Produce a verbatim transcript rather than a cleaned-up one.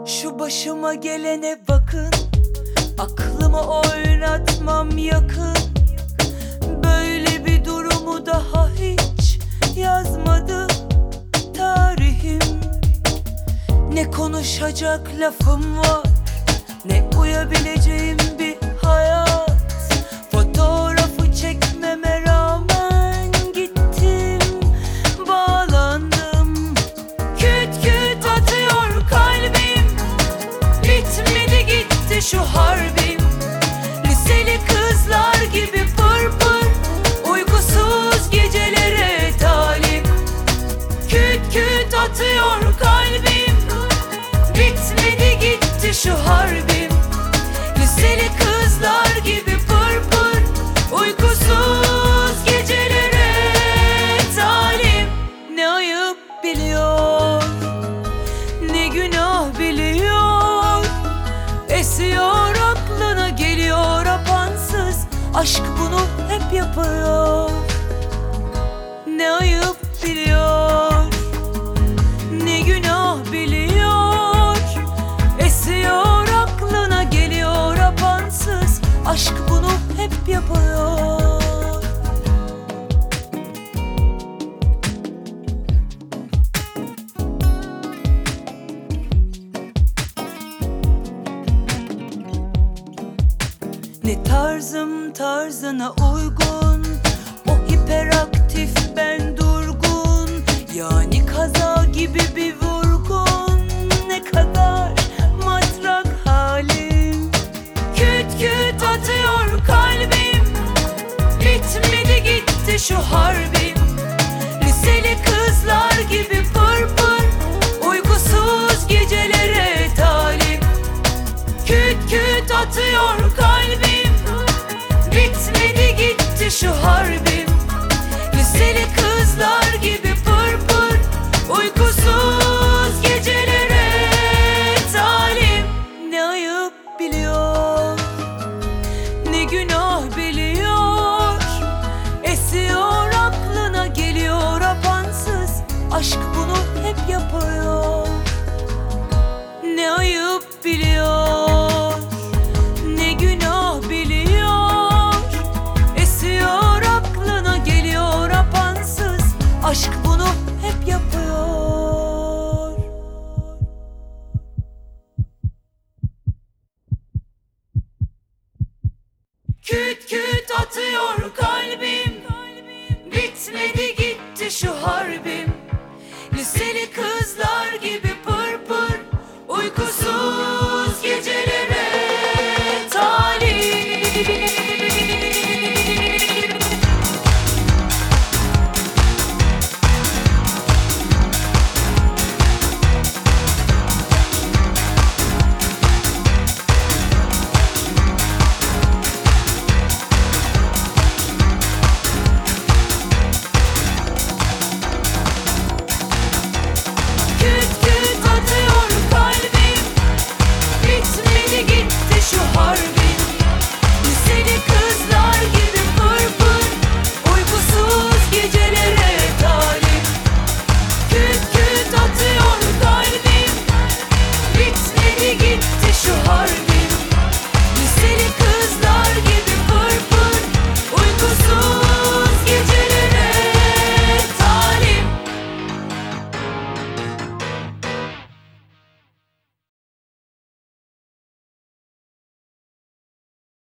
Şu başıma gelene bakın, aklımı oynatmam yakın. Böyle bir durumu daha hiç yazmadı tarihim. Ne konuşacak lafım var, ne uyabileceğim bir hayat. Fotoğrafı çekmeme rağmen gittim, bağlandım. Küt küt atıyor kalbim, bitmedi gitti şu harbim. Liseli kızlar gibi pır pır, uykusuz gecelere talip. Küt küt atıyor kalbim, bitmedi gitti şu harbim. Liseli kızlar gibi pır pır, uykusuz gecelere talip. Ne ayıp biliyor, ne günah biliyor. Esiyor aklına geliyor apansız, aşk bunu hep yapıyor. Ne ayıp biliyor, ne günah biliyor. Esiyor aklına geliyor apansız, aşk bunu hep yapıyor. Ne tarzım tarzına uygun, o hiperaktif ben durgun. Yani kaza gibi bir vurgun, ne kadar matrak halim. Küt küt atıyor kalbim, bitmedi gitti şu harbim. Liseli kızlar gibi pır pır, uykusuz gecelere talip. Küt küt atıyor kalbim, bitmedi gitti şu harbim. Liseli kızlar gibi pır pır, uykusuz gecelere talip. Ne ayıp biliyor, ne günah biliyor. Esiyor aklına geliyor apansız, aşk bunu hep yapıyor. Ne ayıp biliyor, ne günah biliyor. Esiyor aklına geliyor apansız, aşk bunu hep yapıyor. Küt küt atıyor kalbim, bitmedi gitti şu harbim. Liseli kızlar gibi pır